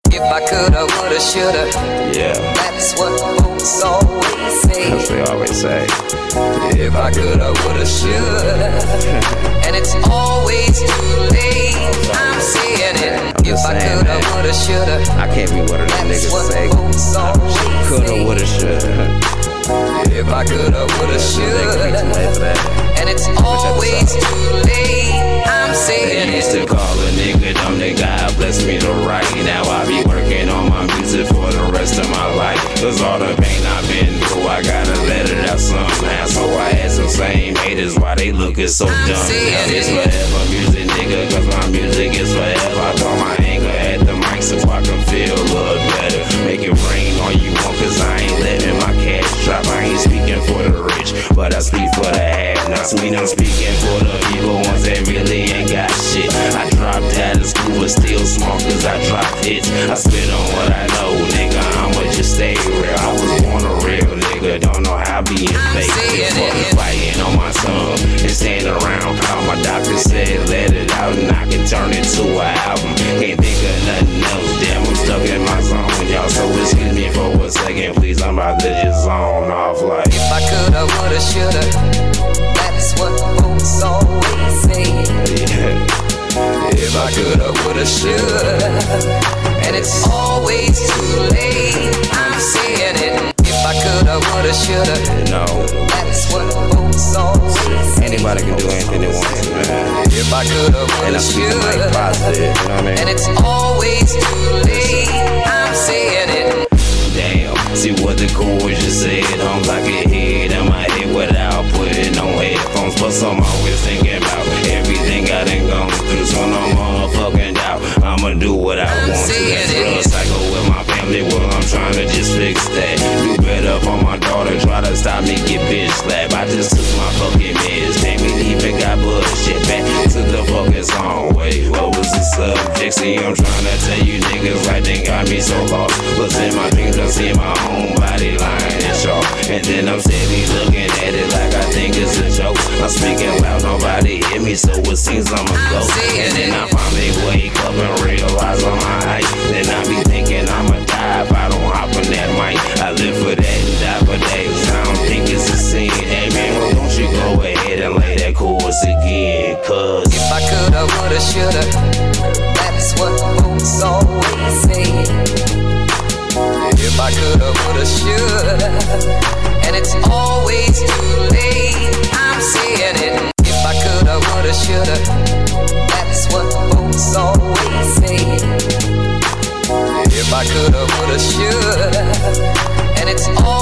If I coulda, woulda, shoulda. Yeah. That's what folks always say. That's what they always say. If I coulda, woulda, shoulda. And it's always too late. I'm saying it. If I coulda, woulda, shoulda. I can't be what a nigga say. Coulda, woulda, shoulda. If I coulda, woulda, shoulda. And it's always too late. I'm saying they used it. to call a nigga dumb, they God bless me to write. Now I be working on my music for the rest of my life. Cause all the pain I've been through, I gotta let it out somehow. So I had some same haters, why they lookin' so dumb. Now it's forever music, nigga, cause my music is forever. I throw my anger at the mic so I can feel a little better. Make it rain all you want, cause I ain't letting my cash drop. I ain't speaking for the rich, but I speak for the have-nots. Mean I'm speaking for the people, ones that really ain't got shit. I dropped out of school, but still smart cause I dropped hits. I spit on what I know, nigga, I'ma just stay real. I was born a real nigga, don't know how being fake. Fucking fighting on my son and standing around proud. My doctor said let it out and I can turn it to an album. Can't think of nothing else, damn I'm stuck in my zone, y'all. So excuse me for a second, please, I'm about to just zone off like. If I coulda, woulda, shoulda. That's what folks always say. Yeah. If I coulda, woulda, shoulda. And it's always too late. I'm saying it. If I coulda, woulda, shoulda. You know, that's what folks always say. Anybody can do anything they want to, man. If I coulda, woulda, shoulda. Positive, you know what I mean? And it's always too late. I'm saying it. Damn, see what the chorus just said. I'm like a head in my head without putting on headphones. Plus I'm always thinking about everything I done gone through. So no motherfucking doubt, I'ma do what I want to. That's real cycle with my family, well I'm trying to just fix that. Do better for my daughter, try to stop me, get bitch slapped. I just took my fucking meds, damn it even got bullshit back to the fucking song. Wait, what was the subject? See, I'm trying to tell you niggas like they got me so lost. Plus in my dreams I see my own body lying and sharp. And then I'm steady looking at it like I think it's a joke. I'm speaking loud, nobody hear me, so it seems I'm a ghost. And then I finally wake up and realize I'm high. Then I be thinking I'ma die if I don't hop on that mic. I live for that and die for that, cause I don't think it's a sin. Hey man, well don't you go ahead and lay that chorus again, cause if I coulda, woulda, shoulda. That's what folks always say. If I coulda, woulda, shoulda. And it's always too late. I'm saying it. If I coulda, woulda, shoulda. That's what folks always say. If I coulda, woulda, shoulda. And it's always